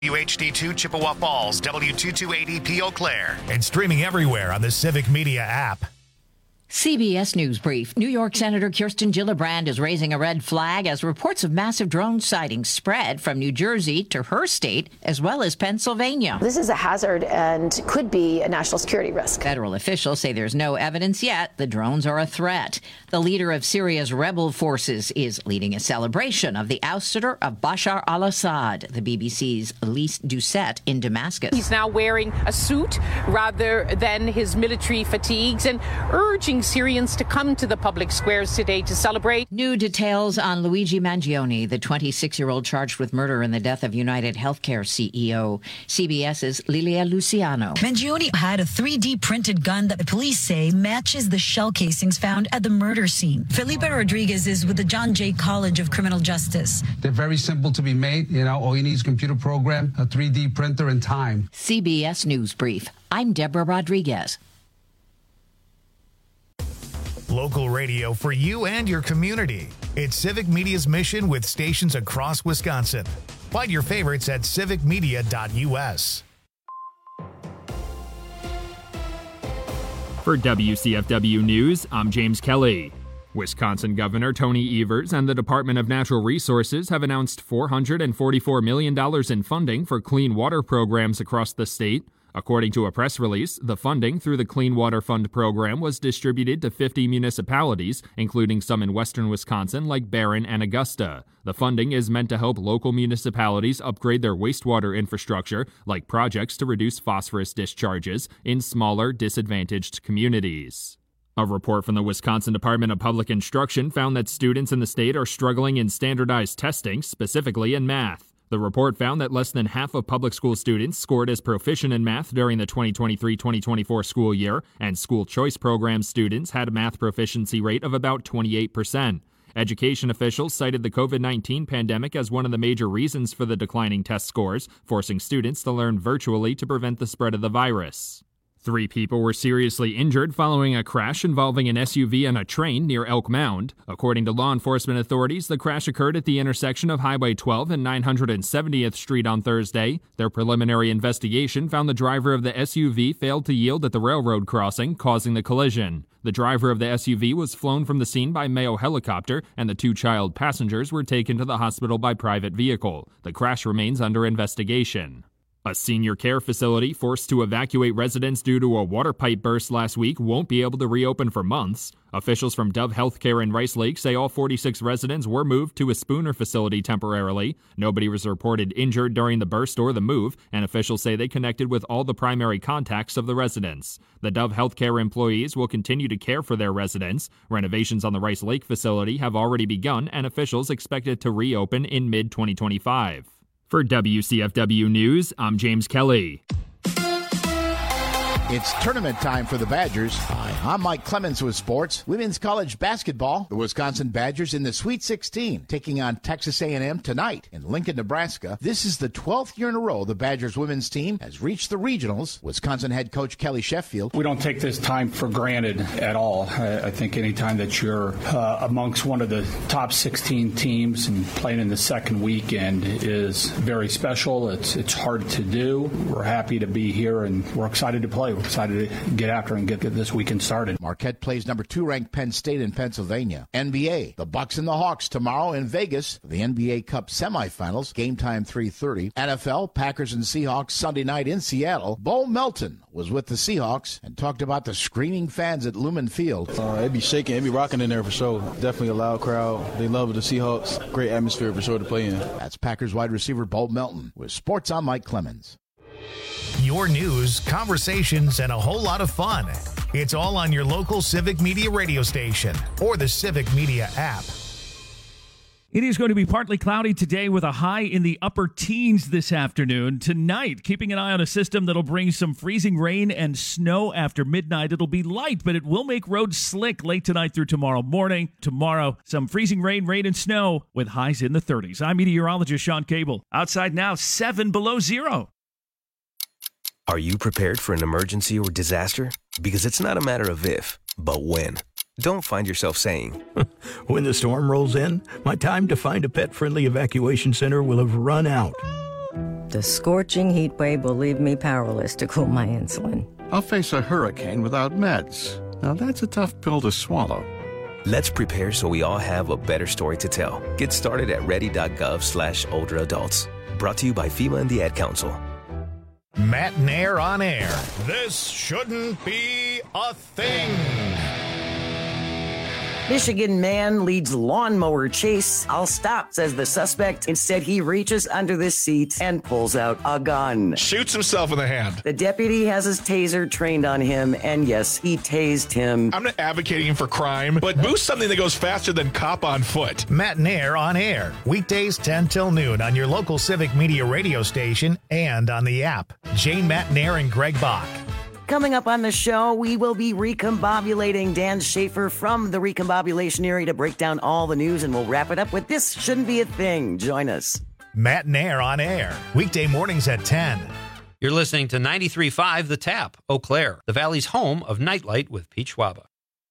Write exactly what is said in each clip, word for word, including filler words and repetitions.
W H D two Chippewa Falls, W two two eight zero P Eau Claire, and streaming everywhere on the Civic Media app. C B S News Brief. New York Senator Kirsten Gillibrand is raising a red flag as reports of massive drone sightings spread from New Jersey to her state, as well as Pennsylvania. This is a hazard and could be a national security risk. Federal officials say there's no evidence yet the drones are a threat. The leader of Syria's rebel forces is leading a celebration of the ouster of Bashar al-Assad, the B B C's Elise Doucette in Damascus. He's now wearing a suit rather than his military fatigues and urging Syrians to come to the public squares today to celebrate. New details on Luigi Mangione, the twenty-six-year-old charged with murder in the death of United Healthcare C E O. CBS's Lilia Luciano. Mangione had a three D printed gun that the police say matches the shell casings found at the murder scene. Felipe Rodriguez is with the John Jay College of Criminal Justice. They're very simple to be made. You know, all you need is a computer program, a three D printer, and time. C B S News Brief. I'm Deborah Rodriguez. Local radio for you and your community. It's Civic Media's mission with stations across Wisconsin. Find your favorites at civic media dot U S. For W C F W News, I'm James Kelly. Wisconsin Governor Tony Evers and the Department of Natural Resources have announced four hundred forty-four million dollars in funding for clean water programs across the state. According to a press release, the funding through the Clean Water Fund program was distributed to fifty municipalities, including some in western Wisconsin like Barron and Augusta. The funding is meant to help local municipalities upgrade their wastewater infrastructure, like projects to reduce phosphorus discharges in smaller, disadvantaged communities. A report from the Wisconsin Department of Public Instruction found that students in the state are struggling in standardized testing, specifically in math. The report found that less than half of public school students scored as proficient in math during the twenty twenty-three twenty twenty-four school year, and school choice program students had a math proficiency rate of about twenty-eight percent. Education officials cited the COVID nineteen pandemic as one of the major reasons for the declining test scores, forcing students to learn virtually to prevent the spread of the virus. Three people were seriously injured following a crash involving an S U V and a train near Elk Mound. According to law enforcement authorities, the crash occurred at the intersection of Highway twelve and nine hundred seventieth Street on Thursday. Their preliminary investigation found the driver of the S U V failed to yield at the railroad crossing, causing the collision. The driver of the S U V was flown from the scene by Mayo helicopter, and the two child passengers were taken to the hospital by private vehicle. The crash remains under investigation. A senior care facility forced to evacuate residents due to a water pipe burst last week won't be able to reopen for months. Officials from Dove Healthcare in Rice Lake say all forty-six residents were moved to a Spooner facility temporarily. Nobody was reported injured during the burst or the move, and officials say they connected with all the primary contacts of the residents. The Dove Healthcare employees will continue to care for their residents. Renovations on the Rice Lake facility have already begun, and officials expect it to reopen in mid twenty twenty-five. For W C F W News, I'm James Kelly. It's tournament time for the Badgers. Hi, I'm Mike Clemens with sports. Women's college basketball. The Wisconsin Badgers in the Sweet sixteen, taking on Texas A and M tonight in Lincoln, Nebraska. This is the twelfth year in a row the Badgers women's team has reached the regionals. Wisconsin head coach Kelly Sheffield. We don't take this time for granted at all. I, I think any time that you're uh, amongst one of the top sixteen teams and playing in the second weekend is very special. It's it's hard to do. We're happy to be here and we're excited to play. We're excited to get after and get, get this weekend started. Marquette plays number two ranked Penn State in Pennsylvania. N B A, the Bucks and the Hawks tomorrow in Vegas for the N B A Cup semifinals. Game time three thirty. N F L, Packers and Seahawks Sunday night in Seattle. Bo Melton was with the Seahawks and talked about the screaming fans at Lumen Field. Uh, it'd be shaking, it'd be rocking in there for sure. Definitely a loud crowd. They love the Seahawks. Great atmosphere for sure to play in. That's Packers wide receiver Bo Melton. With Sports, I'm Mike Clemens. Your news, conversations, and a whole lot of fun. It's all on your local Civic Media radio station or the Civic Media app. It is going to be partly cloudy today with a high in the upper teens this afternoon. Tonight, keeping an eye on a system that'll bring some freezing rain and snow after midnight. It'll be light, but it will make roads slick late tonight through tomorrow morning. Tomorrow, some freezing rain, rain, and snow with highs in the thirties. I'm meteorologist Sean Cable. Outside now, seven below zero. Are you prepared for an emergency or disaster? Because it's not a matter of if, but when. Don't find yourself saying, when the storm rolls in, my time to find a pet-friendly evacuation center will have run out. The scorching heat wave will leave me powerless to cool my insulin. I'll face a hurricane without meds. Now that's a tough pill to swallow. Let's prepare so we all have a better story to tell. Get started at ready.gov slash older adults. Brought to you by FEMA and the Ad Council. Matt Nair on air. This shouldn't be a thing. Michigan man leads lawnmower chase. I'll stop, says the suspect. Instead, he reaches under the seat and pulls out a gun. Shoots himself in the hand. The deputy has his taser trained on him, and yes, he tased him. I'm not advocating for crime, but boost something that goes faster than cop on foot. Matt Nair on air. Weekdays ten till noon on your local Civic Media radio station and on the app. Jane Matt Nair and Greg Bach. Coming up on the show, we will be recombobulating Dan Schaefer from the recombobulation area to break down all the news, and we'll wrap it up with This Shouldn't Be a Thing. Join us. Matt Nair on air. Weekday mornings at ten. You're listening to ninety-three point five The Tap, Eau Claire, the Valley's home of Nightlight with Pete Schwaba.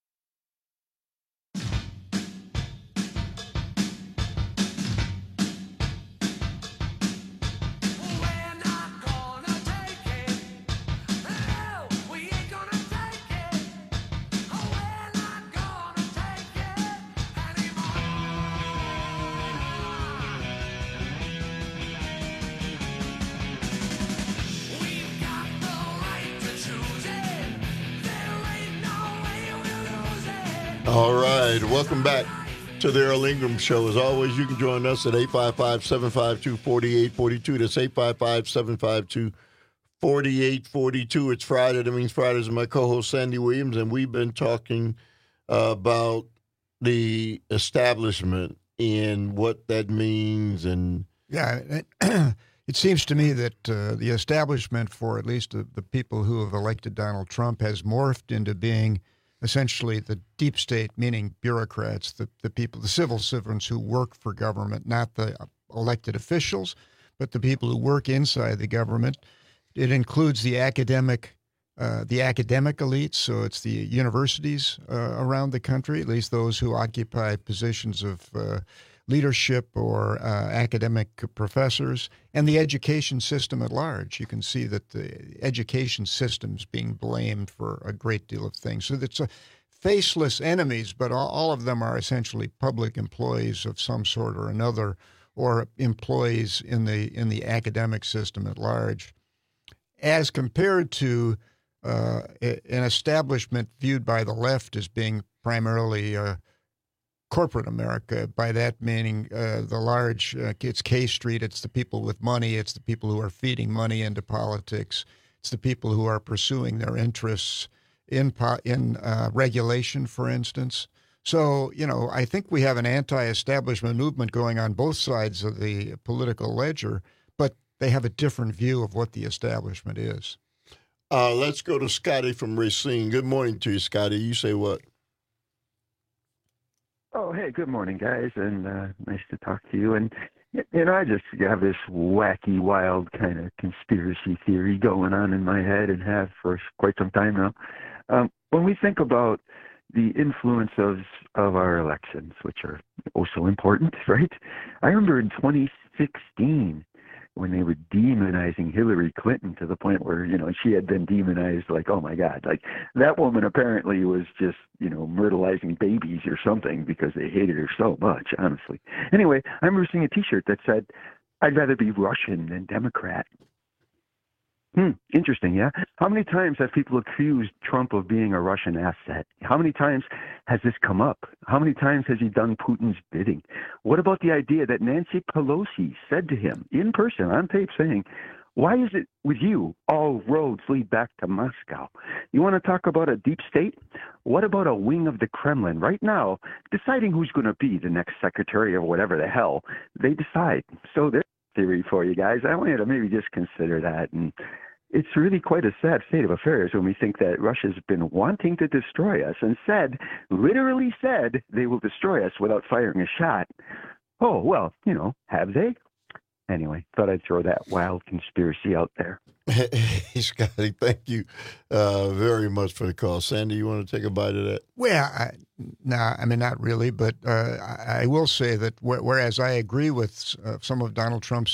All right, welcome back to the Earl Ingram Show. As always, you can join us at eight five five, seven five two, four eight four two. That's eight five five, seven five two, four eight four two. It's Friday. That means Fridays with my co-host, Sandy Williams, and we've been talking uh, about the establishment and what that means. And yeah, it, it seems to me that uh, the establishment, for at least the, the people who have elected Donald Trump, has morphed into being essentially the deep state, meaning bureaucrats, the, the people, the civil servants who work for government, not the elected officials, but the people who work inside the government. It includes the academic, uh, the academic elites, so it's the universities uh, around the country, at least those who occupy positions of uh, leadership or uh, academic professors, and the education system at large. You can see that the education system's being blamed for a great deal of things. So it's a faceless enemies, but all, all of them are essentially public employees of some sort or another, or employees in the in the academic system at large, as compared to uh, an establishment viewed by the left as being primarily uh, corporate America. By that meaning uh, the large, uh, it's K Street, it's the people with money, it's the people who are feeding money into politics, it's the people who are pursuing their interests in po- in uh, regulation, for instance. So, you know, I think we have an anti-establishment movement going on both sides of the political ledger, but they have a different view of what the establishment is. Uh, let's go to Scotty from Racine. Good morning to you, Scotty. You say what? Oh, hey, good morning, guys, and uh, nice to talk to you. And, you know, I just have this wacky, wild kind of conspiracy theory going on in my head and have for quite some time now. Um, when we think about the influence of of our elections, which are oh so important, right? I remember in twenty sixteen when they were demonizing Hillary Clinton to the point where, you know, she had been demonized like, oh, my God, like that woman apparently was just, you know, myrtleizing babies or something because they hated her so much, honestly. Anyway, I remember seeing a T-shirt that said, I'd rather be Russian than Democrat. Hmm, interesting, yeah? How many times have people accused Trump of being a Russian asset? How many times has this come up? How many times has he done Putin's bidding? What about the idea that Nancy Pelosi said to him in person on tape saying, why is it with you all roads lead back to Moscow? You want to talk about a deep state? What about a wing of the Kremlin right now deciding who's going to be the next secretary or whatever the hell they decide? So there's theory for you guys. I want you to maybe just consider that. And it's really quite a sad state of affairs when we think that Russia's been wanting to destroy us and said, literally said, they will destroy us without firing a shot. Oh, well, you know, have they? Anyway, thought I'd throw that wild conspiracy out there. Hey, Scotty, thank you uh, very much for the call. Sandy, you want to take a bite of that? Well, I, no, I mean, not really, but uh, I, I will say that wh- whereas I agree with uh, some of Donald Trump's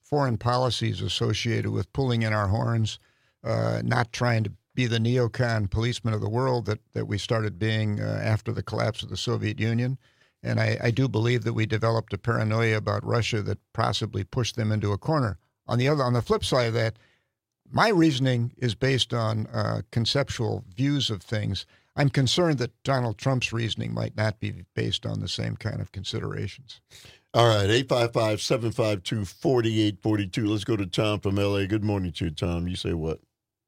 foreign policies associated with pulling in our horns, uh, not trying to be the neocon policeman of the world that, that we started being uh, after the collapse of the Soviet Union. And I, I do believe that we developed a paranoia about Russia that possibly pushed them into a corner. On the other, on the flip side of that, my reasoning is based on uh, conceptual views of things. I'm concerned that Donald Trump's reasoning might not be based on the same kind of considerations. All right, eight five five, seven five two, four eight four two. Let's go to Tom from L A. Good morning to you, Tom. You say what?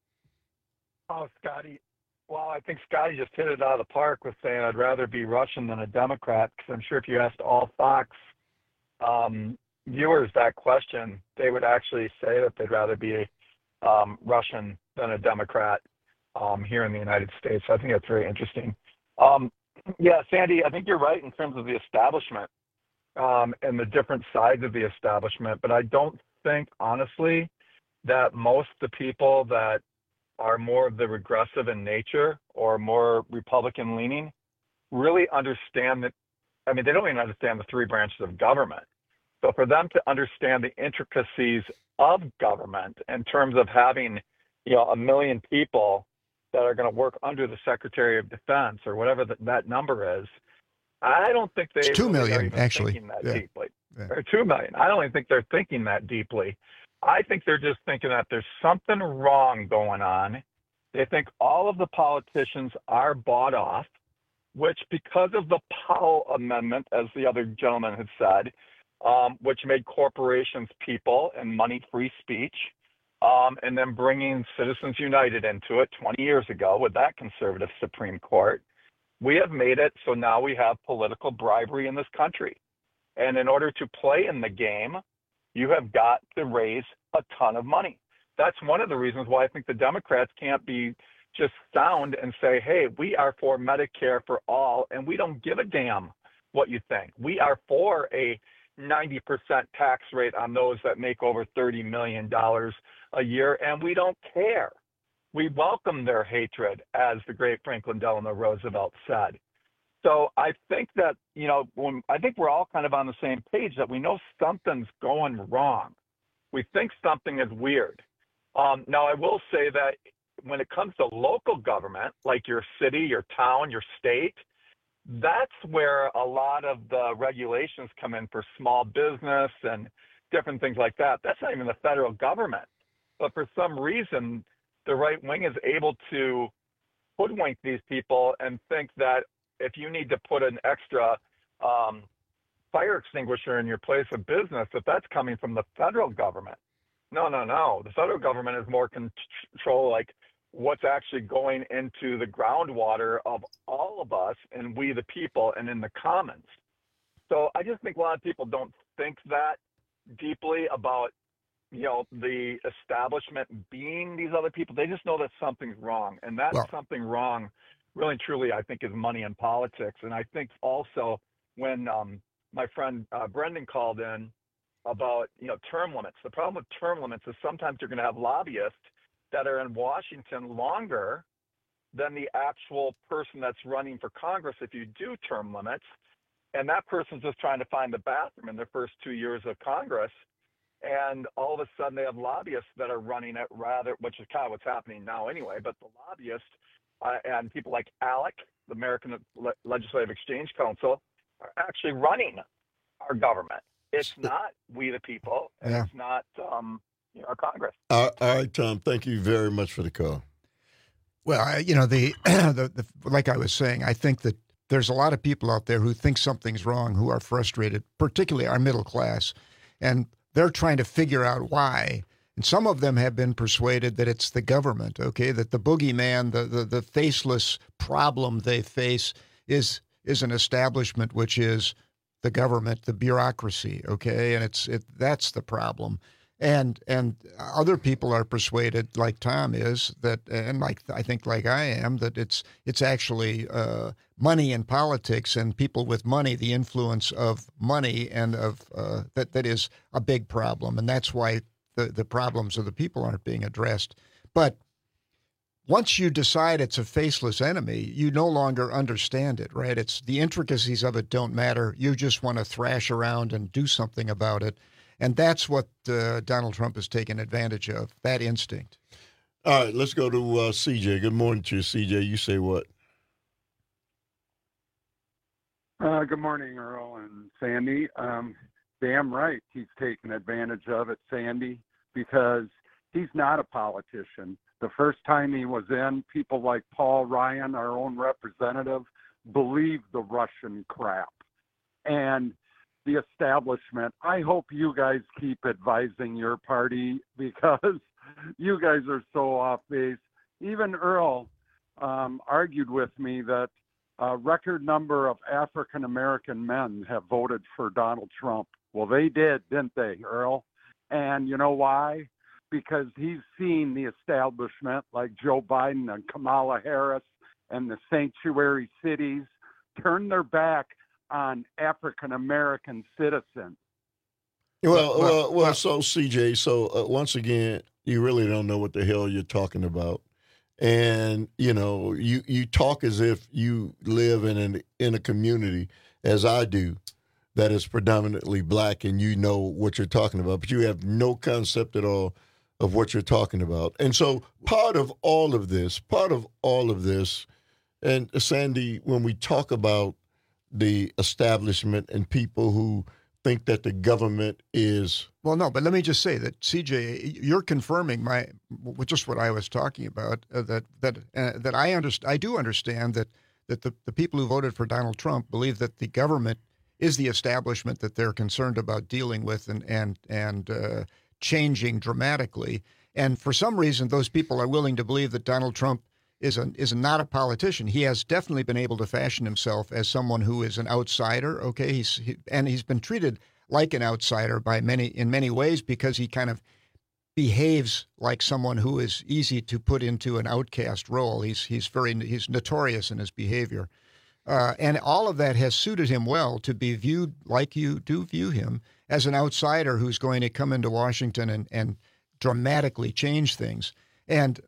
Oh, Scotty. Well, I think Scotty just hit it out of the park with saying I'd rather be Russian than a Democrat, because I'm sure if you asked all Fox um, viewers that question, they would actually say that they'd rather be um, Russian than a Democrat um, here in the United States. So I think that's very interesting. Um, yeah, Sandy, I think you're right in terms of the establishment um, and the different sides of the establishment, but I don't think, honestly, that most of the people that are more of the regressive in nature or more Republican leaning really understand that. I mean, they don't even understand the three branches of government. So for them to understand the intricacies of government in terms of having, you know, a million people that are going to work under the Secretary of Defense or whatever that, that number is, I don't think they it's two really million are even actually thinking that yeah. deeply. Yeah. Or two million. I don't even think they're thinking that deeply. I think they're just thinking that there's something wrong going on. They think all of the politicians are bought off, which because of the Powell Amendment, as the other gentleman had said, um, which made corporations people and money free speech, um, and then bringing Citizens United into it twenty years ago with that conservative Supreme Court, we have made it so now we have political bribery in this country. And in order to play in the game, you have got to raise a ton of money. That's one of the reasons why I think the Democrats can't be just sound and say, hey, we are for Medicare for all, and we don't give a damn what you think. We are for a ninety percent tax rate on those that make over thirty million dollars a year, and we don't care. We welcome their hatred, as the great Franklin Delano Roosevelt said. So I think that, you know, when, I think we're all kind of on the same page that we know something's going wrong. We think something is weird. Um, now, I will say that when it comes to local government, like your city, your town, your state, that's where a lot of the regulations come in for small business and different things like that. That's not even the federal government. But for some reason, the right wing is able to hoodwink these people and think that if you need to put an extra um, fire extinguisher in your place of business, that that's coming from the federal government. No, no, no. The federal government is more control, like what's actually going into the groundwater of all of us and we the people and in the commons. So I just think a lot of people don't think that deeply about, you know, the establishment being these other people. They just know that something's wrong. And that well, something wrong, really and truly, I think, is money in politics. And I think also when um, my friend uh, Brendan called in about, you know, term limits, the problem with term limits is sometimes you're going to have lobbyists that are in Washington longer than the actual person that's running for Congress if you do term limits. And that person's just trying to find the bathroom in their first two years of Congress. And all of a sudden they have lobbyists that are running it rather, which is kind of what's happening now anyway, but the lobbyists uh, and people like ALEC, the American Le- Legislative Exchange Council, are actually running our government. It's not we the people, and yeah. it's not um, you know, our Congress. Uh, all right, Tom, thank you very much for the call. Well, I, you know, the, the, the like I was saying, I think that there's a lot of people out there who think something's wrong, who are frustrated, particularly our middle class, and they're trying to figure out why. And some of them have been persuaded that it's the government, okay, that the boogeyman, the, the, the faceless problem they face is is an establishment, which is the government, the bureaucracy, okay, and it's it that's the problem. And and other people are persuaded, like Tom is, that, and like I think like I am, that it's it's actually uh, money in politics and people with money, the influence of money and of uh, that that is a big problem, and that's why the the problems of the people aren't being addressed. But once you decide it's a faceless enemy, you no longer understand it, right? It's the intricacies of it don't matter. You just want to thrash around and do something about it. And that's what uh, Donald Trump has taken advantage of, that instinct. All right, let's go to uh, C J. Good morning to you, C J. You say what? Uh, good morning, Earl and Sandy. Um, damn right he's taken advantage of it, Sandy, because he's not a politician. The first time he was in, people like Paul Ryan, our own representative, believed the Russian crap. And the establishment, I hope you guys keep advising your party because you guys are so off base. Even Earl um, argued with me that a record number of African-American men have voted for Donald Trump. Well, they did, didn't they, Earl? And you know why? Because he's seen the establishment like Joe Biden and Kamala Harris and the sanctuary cities turn their back on African-American citizens. Well, well, well, well so, C J, so uh, once again, you really don't know what the hell you're talking about. And, you know, you, you talk as if you live in an, in a community, as I do, that is predominantly black, and you know what you're talking about, but you have no concept at all of what you're talking about. And so part of all of this, part of all of this, and Sandy, when we talk about the establishment and people who think that the government is... Well, no, but let me just say that, C J, you're confirming my just what I was talking about, uh, that that uh, that I underst- I do understand that, that the, the people who voted for Donald Trump believe that the government is the establishment that they're concerned about dealing with and, and, and uh, changing dramatically. And for some reason, those people are willing to believe that Donald Trump is a, is not a politician. He has definitely been able to fashion himself as someone who is an outsider. Okay, he's he, and he's been treated like an outsider by many in many ways because he kind of behaves like someone who is easy to put into an outcast role. He's he's very he's notorious in his behavior, uh, and all of that has suited him well to be viewed like you do view him as an outsider who's going to come into Washington and and dramatically change things. And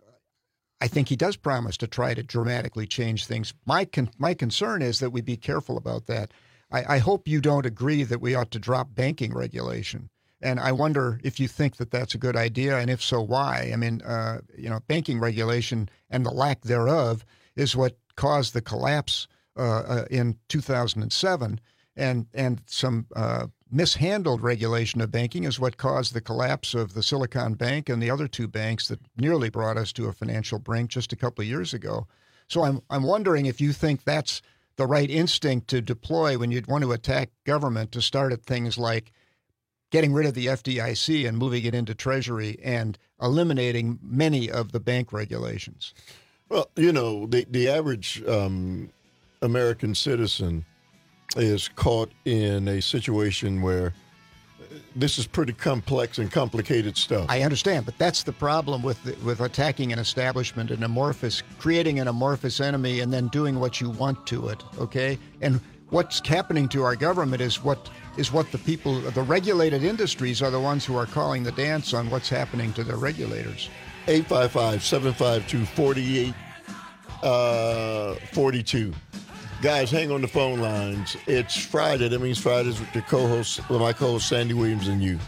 I think he does promise to try to dramatically change things. My con- my concern is that we be careful about that. I, I hope you don't agree that we ought to drop banking regulation. And I wonder if you think that that's a good idea, and if so, why? I mean, uh, you know, banking regulation and the lack thereof is what caused the collapse uh, uh, in two thousand seven, and and some uh, mishandled regulation of banking is what caused the collapse of the Silicon Bank and the other two banks that nearly brought us to a financial brink just a couple of years ago. So I'm I'm wondering if you think that's the right instinct to deploy when you'd want to attack government, to start at things like getting rid of the F D I C and moving it into Treasury and eliminating many of the bank regulations. Well, you know, the, the average um, American citizen is caught in a situation where this is pretty complex and complicated stuff. I understand, but that's the problem with the, with attacking an establishment, an amorphous, creating an amorphous enemy and then doing what you want to it, okay? And what's happening to our government is what is what the people, the regulated industries are the ones who are calling the dance on what's happening to their regulators. eight five five, seven five two, four eight four two. Guys, hang on the phone lines. It's Friday. That means Fridays with your co-host, with my co-host Sandy Williams and you.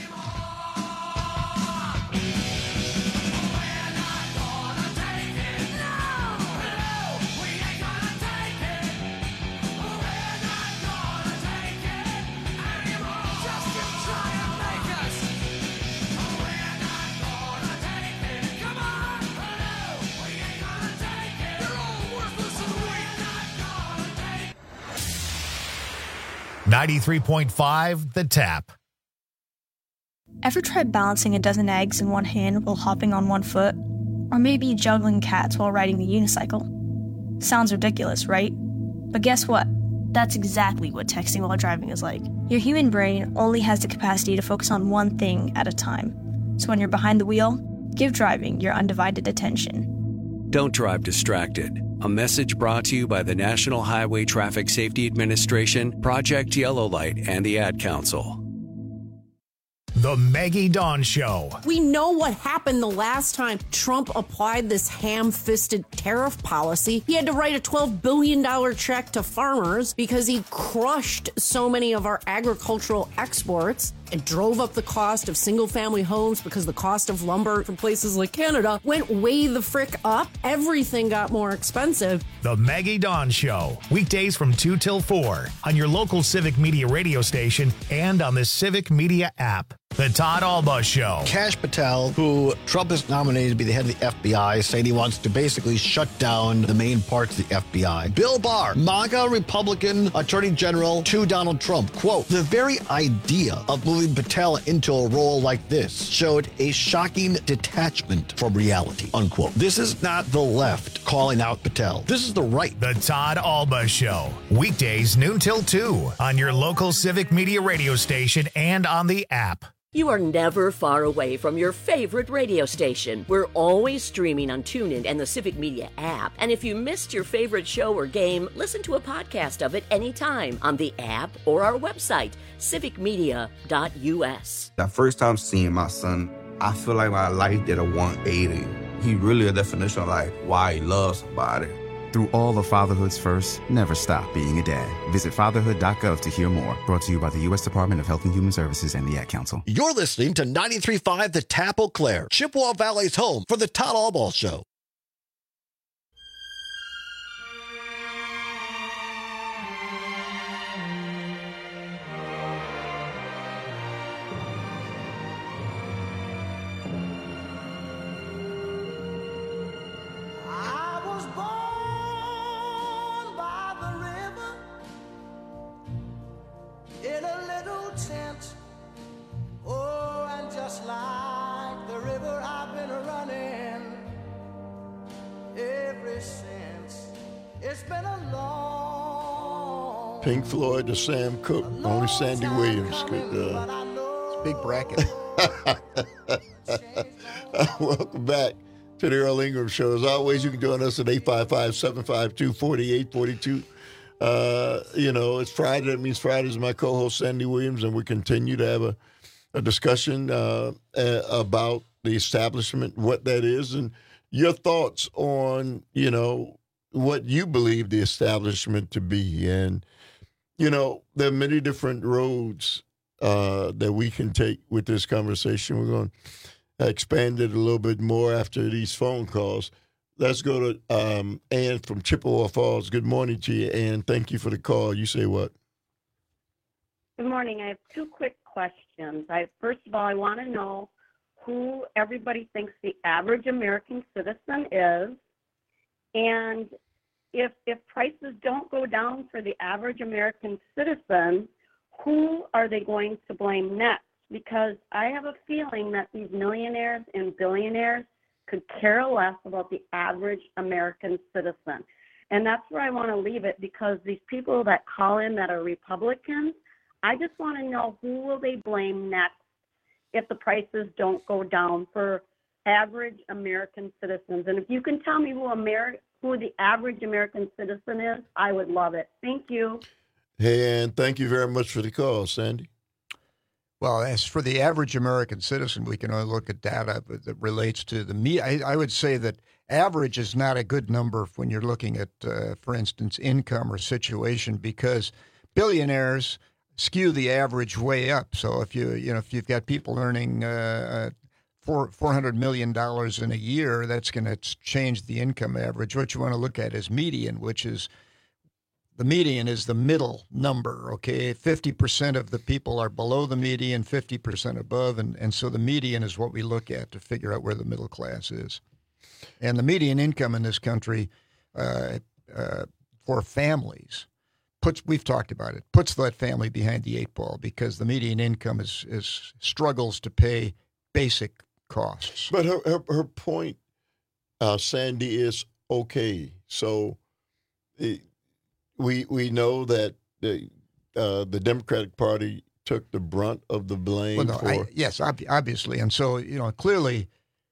ninety-three point five The Tap. Ever tried balancing a dozen eggs in one hand while hopping on one foot? Or maybe juggling cats while riding the unicycle? Sounds ridiculous, right? But guess what? That's exactly what texting while driving is like. Your human brain only has the capacity to focus on one thing at a time. So when you're behind the wheel, give driving your undivided attention. Don't drive distracted. A message brought to you by the National Highway Traffic Safety Administration, Project Yellow Light, and the Ad Council. The Maggie Dawn Show. We know what happened the last time Trump applied this ham-fisted tariff policy. He had to write a twelve billion dollars check to farmers because he crushed so many of our agricultural exports. It drove up the cost of single-family homes because the cost of lumber from places like Canada went way the frick up. Everything got more expensive. The Maggie Dawn Show, weekdays from two till four on your local Civic Media radio station and on the Civic Media app. The Todd Alba Show. Kash Patel, who Trump has nominated to be the head of the F B I, saying he wants to basically shut down the main parts of the F B I. Bill Barr, MAGA Republican Attorney General to Donald Trump. Quote, the very idea of moving Patel into a role like this showed a shocking detachment from reality, unquote. This is not the left calling out Patel. This is the right. The Todd Alba Show, weekdays noon till two on your local Civic Media radio station and on the app. You are never far away from your favorite radio station. We're always streaming on TuneIn and the Civic Media app. And if you missed your favorite show or game, listen to a podcast of it anytime on the app or our website, civic media dot u s. The first time seeing my son, I feel like my life did a one eighty. He really a definition of like why he loves somebody. Through all of fatherhood's first, never stop being a dad. Visit fatherhood dot gov to hear more. Brought to you by the U S Department of Health and Human Services and the Ad Council. You're listening to ninety-three point five The Tap Eau Claire, Chippewa Valley's home for the Todd Alba Show. Pink Floyd to Sam Cooke. Only Sandy Williams could. Uh... It's a big bracket. Welcome back to the Earl Ingram Show. As always, you can join us at eight five five, seven five two, four eight four two. Uh, you know, it's Friday. That means Friday is my co-host, Sandy Williams, and we continue to have a, a discussion uh, uh, about the establishment, what that is, and your thoughts on, you know, what you believe the establishment to be. And you know, there are many different roads uh, that we can take with this conversation. We're going to expand it a little bit more after these phone calls. Let's go to um, Ann from Chippewa Falls. Good morning to you, Ann. Thank you for the call. You say what? Good morning. I have two quick questions. I, first of all, I want to know who everybody thinks the average American citizen is, and If if prices don't go down for the average American citizen, who are they going to blame next? Because I have a feeling that these millionaires and billionaires could care less about the average American citizen. And that's where I want to leave it, because these people that call in that are Republicans, I just want to know who will they blame next if the prices don't go down for average American citizens. And if you can tell me who Ameri- who the average American citizen is, I would love it. Thank you. Hey, and thank you very much for the call, Sandy. Well, as for the average American citizen, we can only look at data that relates to the me. I, I would say that average is not a good number when you're looking at, uh, for instance, income or situation, because billionaires skew the average way up. So if you you know if you've got people earning uh, four four hundred million dollars in a year, that's going to change the income average. What you want to look at is median, which is the median is the middle number. Okay, fifty percent of the people are below the median, fifty percent above, and and so the median is what we look at to figure out where the middle class is. And the median income in this country uh, uh, for families puts, we've talked about it, puts that family behind the eight ball, because the median income is, is struggles to pay basic costs. But her her, her point, uh, Sandy, is okay. So it, we we know that the uh, the Democratic Party took the brunt of the blame well, no, for I, yes, ob- obviously, and so you know clearly.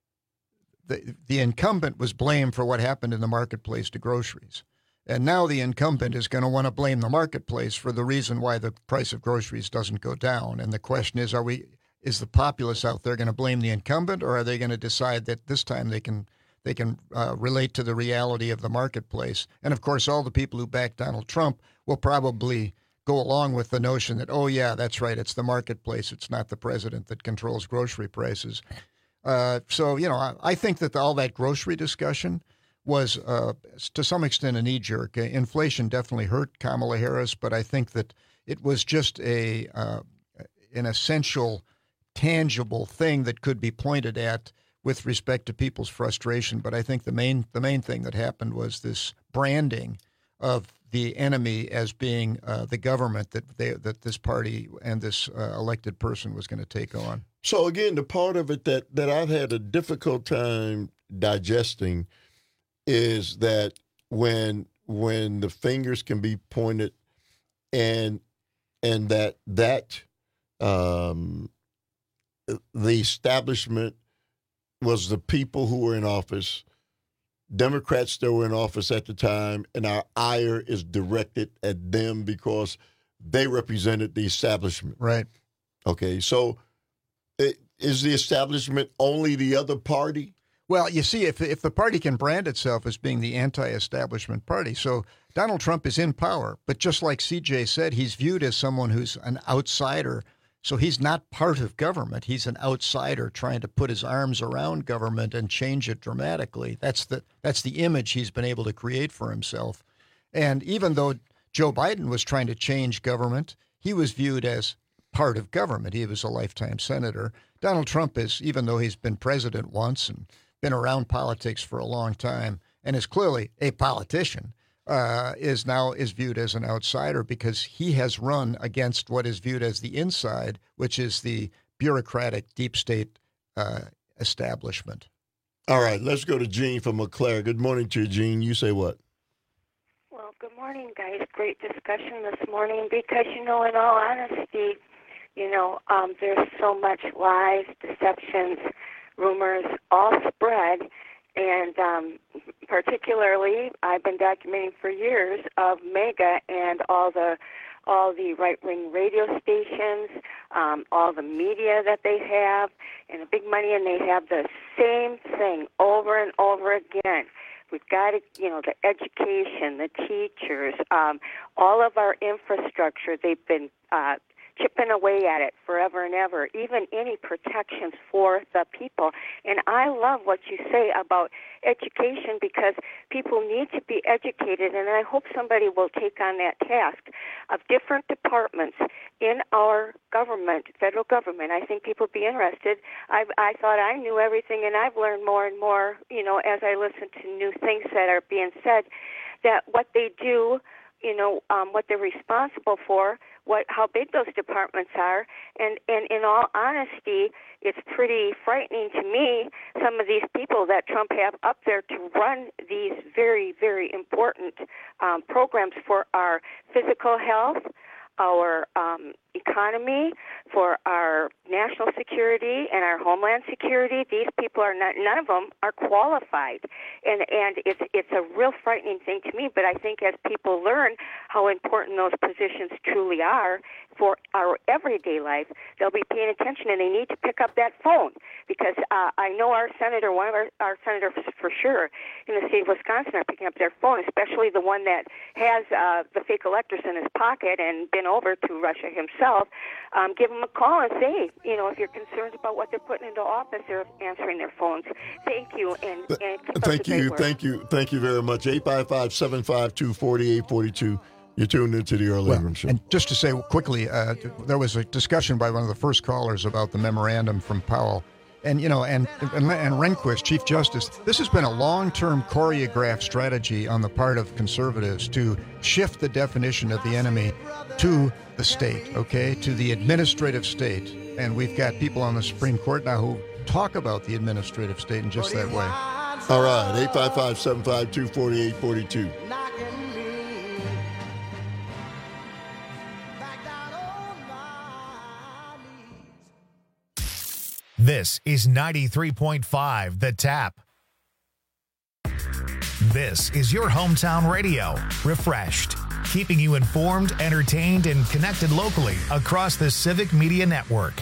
The, the incumbent was blamed for what happened in the marketplace to groceries. And now the incumbent is going to want to blame the marketplace for the reason why the price of groceries doesn't go down. And the question is, are we, is the populace out there going to blame the incumbent, or are they going to decide that this time they can they can uh, relate to the reality of the marketplace? And, of course, all the people who back Donald Trump will probably go along with the notion that, oh, yeah, that's right, it's the marketplace, it's not the president that controls grocery prices. Uh, so, you know, I, I think that the, all that grocery discussion was, uh, to some extent, a knee-jerk. Uh, inflation definitely hurt Kamala Harris, but I think that it was just a uh, an essential, tangible thing that could be pointed at with respect to people's frustration. But I think the main the main thing that happened was this branding of the enemy as being uh, the government that they, that this party and this uh, elected person was going to take on. So again, the part of it that, that I've had a difficult time digesting is that when when the fingers can be pointed and and that that um, the establishment was the people who were in office, Democrats that were in office at the time, and our ire is directed at them because they represented the establishment. Right. Okay, so it, is the establishment only the other party? Well, you see, if if the party can brand itself as being the anti-establishment party, so Donald Trump is in power, but just like C J said, he's viewed as someone who's an outsider. So he's not part of government. He's an outsider trying to put his arms around government and change it dramatically. That's the that's the image he's been able to create for himself. And even though Joe Biden was trying to change government, he was viewed as part of government. He was a lifetime senator. Donald Trump is, even though he's been president once and been around politics for a long time and is clearly a politician, Uh, is now is viewed as an outsider because he has run against what is viewed as the inside, which is the bureaucratic deep state uh, establishment. All right, let's go to Gene from Eau Claire. Good morning to you, Gene. You say what? Well, good morning, guys. Great discussion this morning because, you know, in all honesty, you know, um, there's so much lies, deceptions, rumors, all spread. And um, particularly, I've been documenting for years of MAGA and all the all the right-wing radio stations, um, all the media that they have, and the big money, and they have the same thing over and over again. We've got to, you know, the education, the teachers, um, all of our infrastructure. They've been uh, chipping away at it forever and ever, even any protections for the people. And I love what you say about education because people need to be educated, and I hope somebody will take on that task of different departments in our government, federal government. I think people would be interested. I've, I thought I knew everything, and I've learned more and more, you know, as I listen to new things that are being said, that what they do, you know, um, what they're responsible for, what how big those departments are, and, and in all honesty, it's pretty frightening to me, some of these people that Trump have up there to run these very, very important um, programs for our physical health, our um, economy, for our national security and our homeland security. These people are not, none of them are qualified. And, and it's, it's a real frightening thing to me, but I think as people learn how important those positions truly are for our everyday life, they'll be paying attention, and they need to pick up that phone because uh, I know our senator, one of our, our senators for sure in the state of Wisconsin are picking up their phone, especially the one that has uh, the fake electors in his pocket and been over to Russia himself. Um, give them a call and say, you know, if you're concerned about what they're putting into office, they're answering their phones. Thank you. And, and keep Thank up the you. great work. Thank you. Thank you very much. eight five five, seven five two, four eight four two. You're tuned into the Earl Ingram Show. And just to say quickly, uh, there was a discussion by one of the first callers about the memorandum from Powell. And, you know, and, and, and Rehnquist, Chief Justice, this has been a long-term choreographed strategy on the part of conservatives to shift the definition of the enemy to the state, okay, to the administrative state. And we've got people on the Supreme Court now who talk about the administrative state in just that way. All right, eight five five, seven five two, four eight four two. This is ninety-three point five The Tap. This is your hometown radio, refreshed, keeping you informed, entertained, and connected locally across the Civic Media Network.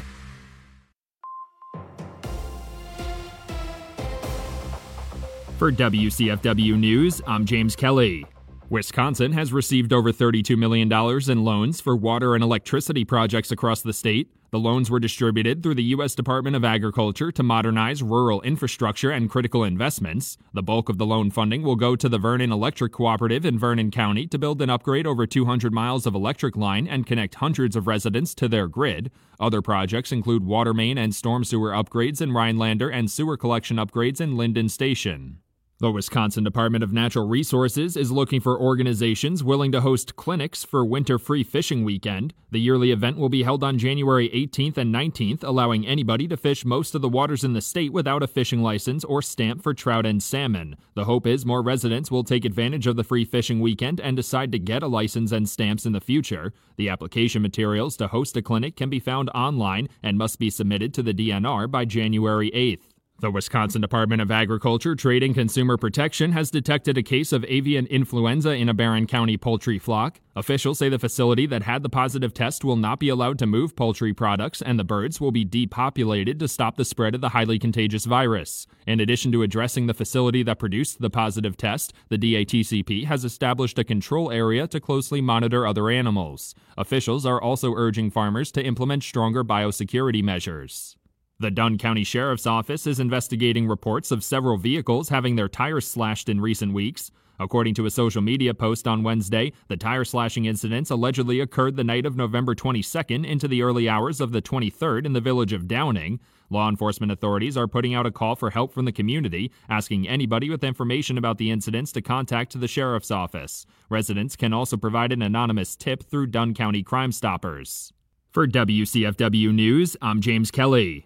For W C F W News, I'm James Kelly. Wisconsin has received over thirty-two million dollars in loans for water and electricity projects across the state. The loans were distributed through the U S Department of Agriculture to modernize rural infrastructure and critical investments. The bulk of the loan funding will go to the Vernon Electric Cooperative in Vernon County to build and upgrade over two hundred miles of electric line and connect hundreds of residents to their grid. Other projects include water main and storm sewer upgrades in Rhinelander and sewer collection upgrades in Linden Station. The Wisconsin Department of Natural Resources is looking for organizations willing to host clinics for Winter Free Fishing Weekend. The yearly event will be held on January eighteenth and nineteenth, allowing anybody to fish most of the waters in the state without a fishing license or stamp for trout and salmon. The hope is more residents will take advantage of the free fishing weekend and decide to get a license and stamps in the future. The application materials to host a clinic can be found online and must be submitted to the D N R by January eighth. The Wisconsin Department of Agriculture, Trade and Consumer Protection has detected a case of avian influenza in a Barron County poultry flock. Officials say the facility that had the positive test will not be allowed to move poultry products, and the birds will be depopulated to stop the spread of the highly contagious virus. In addition to addressing the facility that produced the positive test, the D A T C P has established a control area to closely monitor other animals. Officials are also urging farmers to implement stronger biosecurity measures. The Dunn County Sheriff's Office is investigating reports of several vehicles having their tires slashed in recent weeks. According to a social media post on Wednesday, the tire slashing incidents allegedly occurred the night of November twenty-second into the early hours of the twenty-third in the village of Downing. Law enforcement authorities are putting out a call for help from the community, asking anybody with information about the incidents to contact the Sheriff's Office. Residents can also provide an anonymous tip through Dunn County Crime Stoppers. For W C F W News, I'm James Kelly.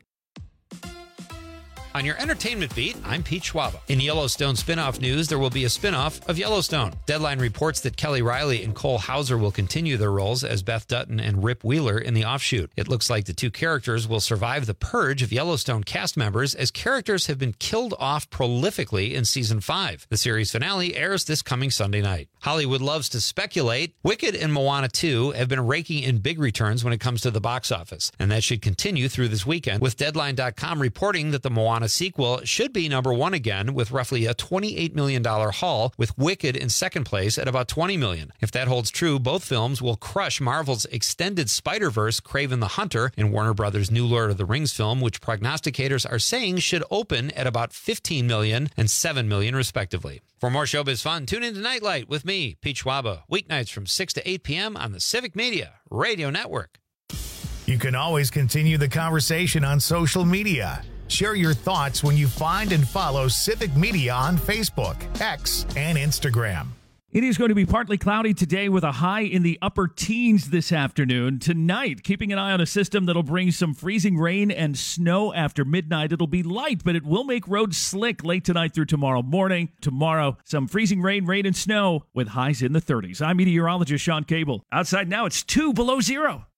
On your entertainment beat, I'm Pete Schwaba. In Yellowstone spinoff news, there will be a spinoff of Yellowstone. Deadline reports that Kelly Riley and Cole Hauser will continue their roles as Beth Dutton and Rip Wheeler in the offshoot. It looks like the two characters will survive the purge of Yellowstone cast members, as characters have been killed off prolifically in season five. The series finale airs this coming Sunday night. Hollywood loves to speculate. Wicked and Moana two have been raking in big returns when it comes to the box office, and that should continue through this weekend, with Deadline dot com reporting that the Moana sequel should be number one again with roughly a twenty-eight million dollars haul, with Wicked in second place at about twenty million dollars. If that holds true, both films will crush Marvel's extended Spider-Verse Kraven the Hunter and Warner Brothers' new Lord of the Rings film, which prognosticators are saying should open at about fifteen million dollars and seven million dollars respectively. For more showbiz fun, tune into Nightlight with me, Pete Schwaba, weeknights from six to eight p.m. on the Civic Media Radio Network. You can always continue the conversation on social media. Share your thoughts when you find and follow Civic Media on Facebook, X, and Instagram. It is going to be partly cloudy today with a high in the upper teens this afternoon. Tonight, keeping an eye on a system that'll bring some freezing rain and snow after midnight. It'll be light, but it will make roads slick late tonight through tomorrow morning. Tomorrow, some freezing rain, rain, and snow with highs in the thirties. I'm meteorologist Sean Cable. Outside now, it's two below zero.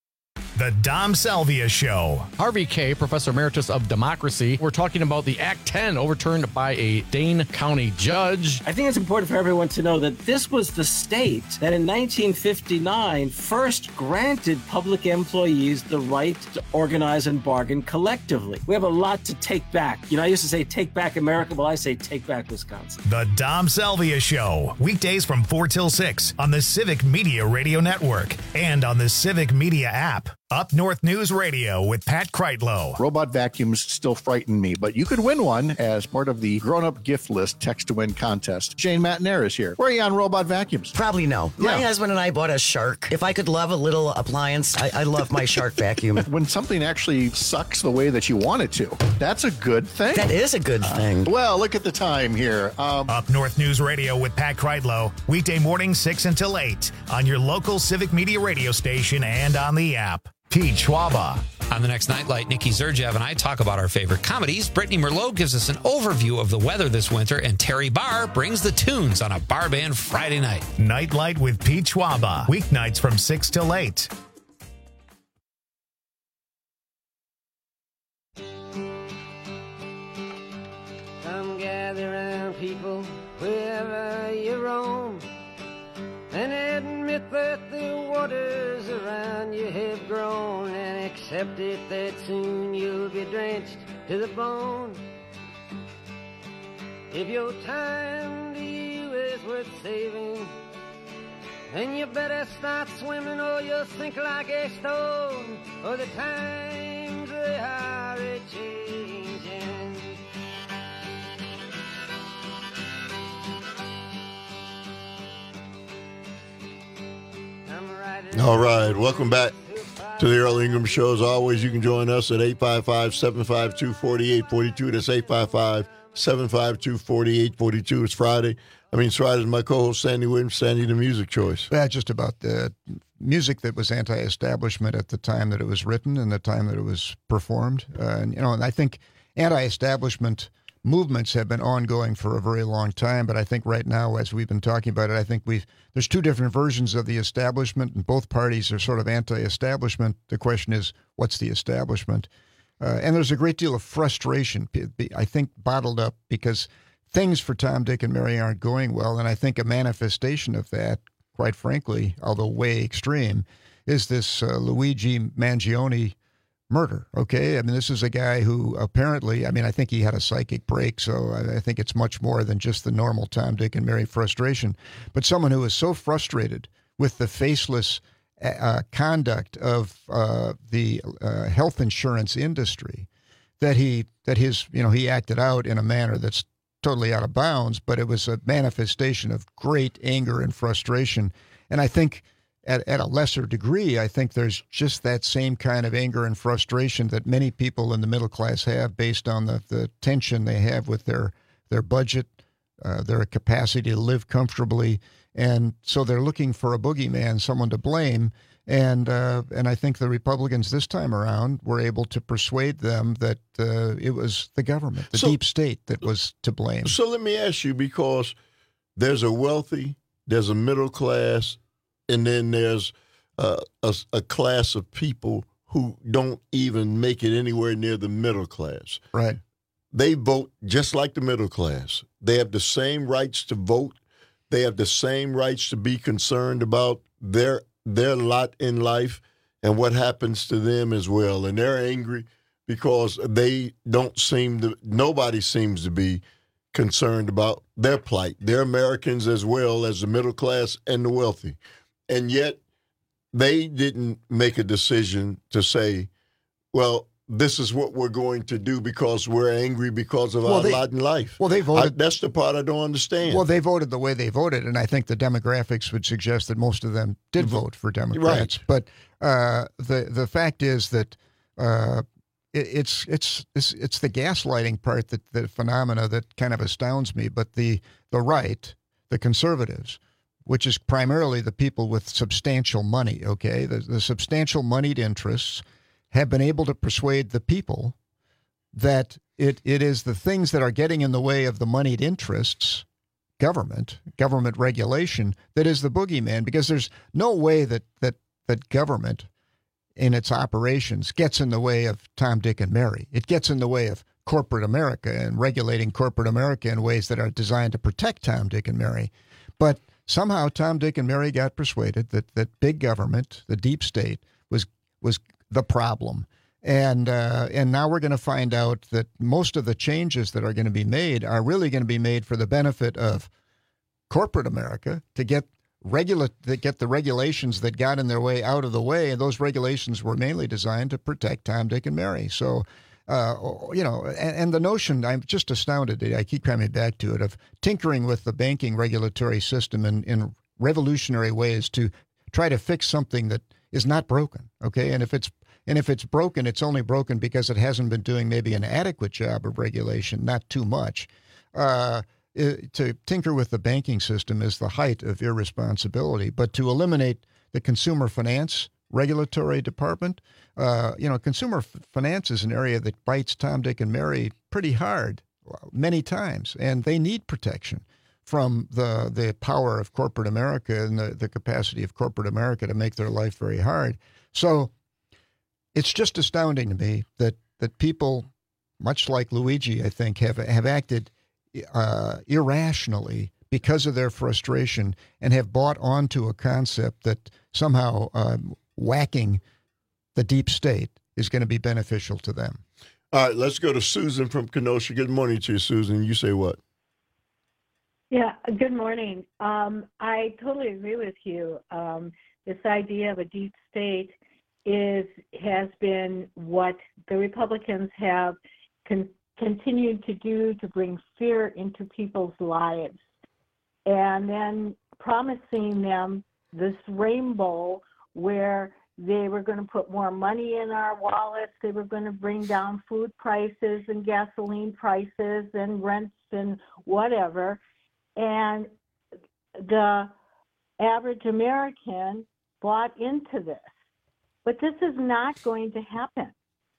The Dom Salvia Show. Harvey Kaye, Professor Emeritus of Democracy. We're talking about the Act ten overturned by a Dane County judge. I think it's important for everyone to know that this was the state that in nineteen fifty-nine first granted public employees the right to organize and bargain collectively. We have a lot to take back. You know, I used to say take back America. Well, I say take back Wisconsin. The Dom Salvia Show. Weekdays from four till six on the Civic Media Radio Network and on the Civic Media app. Up North News Radio with Pat Kreitlow. Robot vacuums still frighten me, but you could win one as part of the grown-up gift list text to win contest. Shane Matnair is here. Where are you on robot vacuums? Probably no. Yeah. My husband and I bought a Shark. If I could love a little appliance, I, I love my Shark vacuum. When something actually sucks the way that you want it to, that's a good thing. That is a good thing. Uh, well, look at the time here. Um, Up North News Radio with Pat Kreitlow. Weekday mornings six until eight on your local Civic Media radio station and on the app. Pete Schwaba. On the next Nightlight, Nikki Zerjev and I talk about our favorite comedies. Brittany Merlot gives us an overview of the weather this winter, and Terry Barr brings the tunes on a bar band Friday night. Nightlight with Pete Schwaba. Weeknights from six till eight. Come gather round, people, wherever you roam, and admit that the waters around you have grown, and accept it that soon you'll be drenched to the bone. If your time to you is is worth saving. And you better start swimming or you'll sink like a stone. Oh, the times they are a-changing. All right, welcome back to the Earl Ingram Show. As always, you can join us at eight five five, seven five two, four eight four two. That's eight five five, seven five two, four eight four two. It's Friday. I mean, it's Friday. My co-host, Sandy Williams. Sandy, the music choice. Yeah, just about the music that was anti-establishment at the time that it was written and the time that it was performed. Uh, and, you know, and I think anti-establishment movements have been ongoing for a very long time, but I think right now, as we've been talking about it, I think we've there's two different versions of the establishment, and both parties are sort of anti-establishment. The question is, what's the establishment? Uh, and there's a great deal of frustration, I think, bottled up because things for Tom, Dick, and Mary aren't going well, and I think a manifestation of that, quite frankly, although way extreme, is this uh, Luigi Mangione murder, okay? I mean, this is a guy who apparently, I mean, I think he had a psychic break, so I think it's much more than just the normal Tom, Dick, and Mary frustration. But someone who is so frustrated with the faceless uh, conduct of uh, the uh, health insurance industry that he, that his, you know, he acted out in a manner that's totally out of bounds, but it was a manifestation of great anger and frustration. And I think At, at a lesser degree, I think there's just that same kind of anger and frustration that many people in the middle class have based on the, the tension they have with their, their budget, uh, their capacity to live comfortably. And so they're looking for a boogeyman, someone to blame. And uh, and I think the Republicans this time around were able to persuade them that uh, it was the government, the so, deep state, that was to blame. So let me ask you, because there's a wealthy, there's a middle class, and then there's uh, a, a class of people who don't even make it anywhere near the middle class. Right. They vote just like the middle class. They have the same rights to vote. They have the same rights to be concerned about their their lot in life and what happens to them as well. And they're angry because they don't seem to, nobody seems to be concerned about their plight. They're Americans as well as the middle class and the wealthy. And yet they didn't make a decision to say, well, this is what we're going to do because we're angry because of well, our they, lot in life. Well, they voted. I, that's the part I don't understand. Well, they voted the way they voted, and I think the demographics would suggest that most of them did mm-hmm. vote for Democrats. Right. But uh, the the fact is that uh, it, it's it's it's it's the gaslighting part, that the phenomena that kind of astounds me. But the the right, the conservatives, which is primarily the people with substantial money, okay, the, the substantial moneyed interests, have been able to persuade the people that it, it is the things that are getting in the way of the moneyed interests, government, government regulation, that is the boogeyman, because there's no way that, that, that government in its operations gets in the way of Tom, Dick, and Mary. It gets in the way of corporate America and regulating corporate America in ways that are designed to protect Tom, Dick, and Mary. But somehow Tom, Dick, and Mary got persuaded that, that big government, the deep state, was was the problem. And uh, and now we're going to find out that most of the changes that are going to be made are really going to be made for the benefit of corporate America, to get regula- to get the regulations that got in their way out of the way. And those regulations were mainly designed to protect Tom, Dick, and Mary. So, uh, you know, and, and the notion, I'm just astounded, I keep coming back to it, of tinkering with the banking regulatory system in, in revolutionary ways to try to fix something that is not broken, okay? And if it's and if it's broken, it's only broken because it hasn't been doing maybe an adequate job of regulation, not too much. Uh, it, to tinker with the banking system is the height of irresponsibility. But to eliminate the consumer finance regulatory department, uh, you know, consumer f- finance is an area that bites Tom, Dick, and Mary pretty hard many times, and they need protection from the the power of corporate America and the, the capacity of corporate America to make their life very hard. So it's just astounding to me that that people, much like Luigi, I think, have have acted uh, irrationally because of their frustration and have bought onto a concept that somehow um, whacking the deep state is going to be beneficial to them. All right, let's go to Susan from Kenosha. Good morning to you, Susan. You say what? Yeah, good morning. Um, I totally agree with you. Um, this idea of a deep state is has been what the Republicans have con- continued to do to bring fear into people's lives, and then promising them this rainbow where they were going to put more money in our wallets, they were going to bring down food prices and gasoline prices and rents and whatever. And the average American bought into this. But this is not going to happen.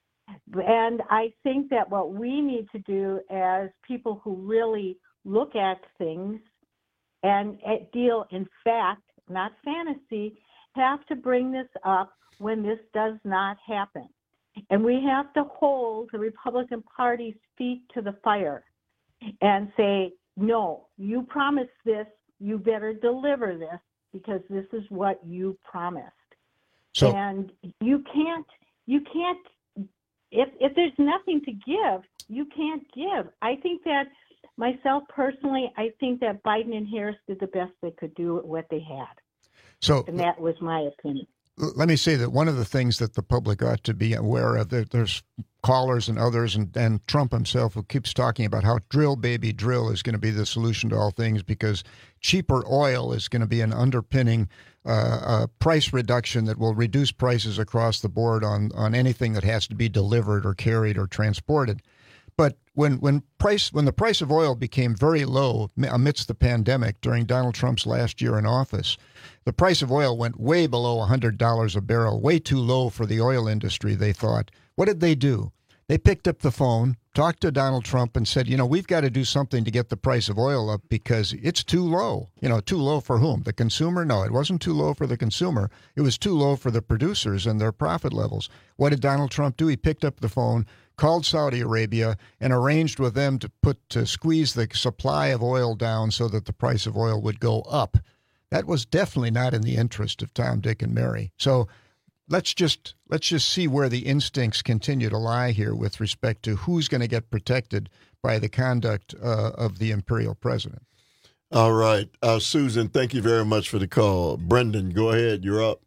And I think that what we need to do as people who really look at things and deal in fact, not fantasy, have to bring this up when this does not happen. And we have to hold the Republican Party's feet to the fire and say, no, you promised this, you better deliver this because this is what you promised. So, and you can't, you can't, if, if there's nothing to give, you can't give. I think that myself personally, I think that Biden and Harris did the best they could do with what they had. So, and that was my opinion. Let me say that one of the things that the public ought to be aware of, that there's callers and others, and, and Trump himself who keeps talking about how drill, baby, drill is going to be the solution to all things because cheaper oil is going to be an underpinning uh, uh, price reduction that will reduce prices across the board on, on anything that has to be delivered or carried or transported. But when when price when the price of oil became very low amidst the pandemic during Donald Trump's last year in office, the price of oil went way below one hundred dollars a barrel, way too low for the oil industry, they thought. What did they do? They picked up the phone, talked to Donald Trump and said, you know, we've got to do something to get the price of oil up because it's too low. You know, too low for whom? The consumer? No, it wasn't too low for the consumer. It was too low for the producers and their profit levels. What did Donald Trump do? He picked up the phone, called Saudi Arabia, and arranged with them to put to squeeze the supply of oil down so that the price of oil would go up. That was definitely not in the interest of Tom, Dick, and Mary. So let's just let's just see where the instincts continue to lie here with respect to who's going to get protected by the conduct uh, of the imperial president. All right. Uh, Susan, thank you very much for the call. Brendan, go ahead. You're up.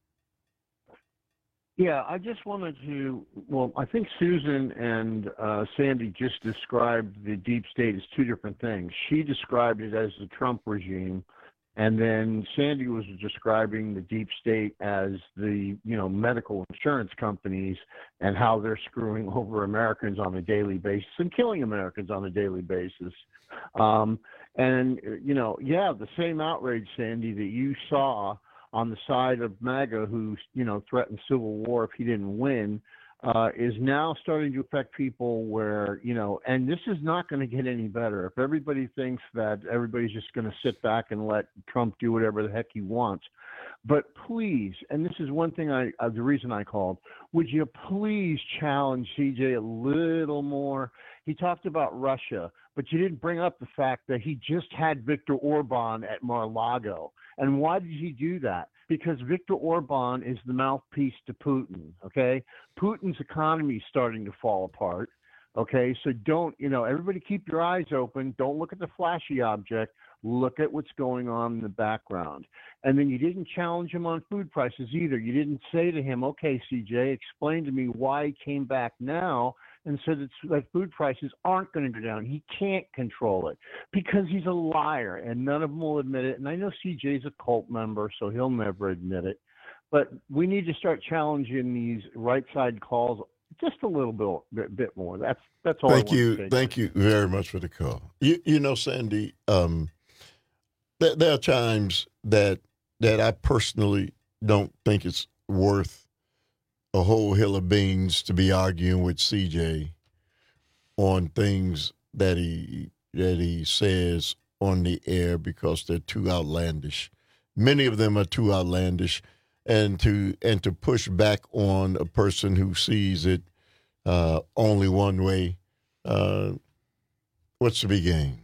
Yeah, I just wanted to, well, I think Susan and uh, Sandy just described the deep state as two different things. She described it as the Trump regime, and then Sandy was describing the deep state as the, you know, medical insurance companies and how they're screwing over Americans on a daily basis and killing Americans on a daily basis. Um, and, you know, yeah, the same outrage, Sandy, that you saw on the side of MAGA who, you know, threatened civil war if he didn't win, uh, is now starting to affect people where, you know, and this is not going to get any better. If everybody thinks that everybody's just going to sit back and let Trump do whatever the heck he wants. But please, and this is one thing I, uh, the reason I called, would you please challenge C J a little more? He talked about Russia, but you didn't bring up the fact that he just had Viktor Orban at Mar-a-Lago. And why did he do that? Because Viktor Orban is the mouthpiece to Putin, okay? Putin's economy is starting to fall apart, okay? So don't, you know, everybody keep your eyes open. Don't look at the flashy object. Look at what's going on in the background. And then you didn't challenge him on food prices either. You didn't say to him, okay, C J, explain to me why he came back now and said that, that food prices aren't going to go down. He can't control it because he's a liar, and none of them will admit it. And I know C J's a cult member, so he'll never admit it. But we need to start challenging these right-side calls just a little bit, bit, bit more. That's that's all. Thank I want you, to say. thank you very much for the call. You, you know, Sandy, um, there, there are times that that I personally don't think it's worth a whole hill of beans to be arguing with C J on things that he that he says on the air because they're too outlandish. Many of them are too outlandish, and to and to push back on a person who sees it uh, only one way. Uh, what's the big game?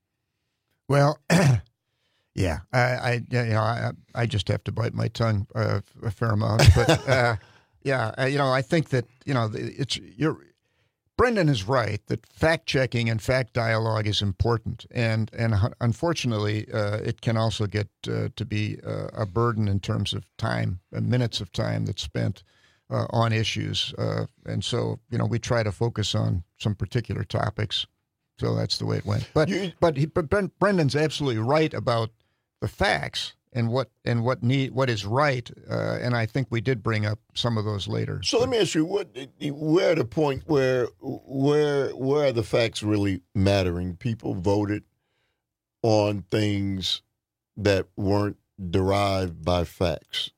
Well, yeah, I, I you know I I just have to bite my tongue uh, a fair amount, but. Uh, Yeah, uh, you know, I think that, you know, it's you're Brendan is right that fact-checking and fact dialogue is important, and and unfortunately, uh, it can also get uh, to be uh, a burden in terms of time, uh, minutes of time that's spent uh, on issues. Uh, and so, you know, we try to focus on some particular topics. So that's the way it went. But you, but, he, but Brendan's absolutely right about the facts and what and what need what is right, uh, and I think we did bring up some of those later. So let me ask you, what we're at a point where where where are the facts really mattering? People voted on things that weren't derived by facts.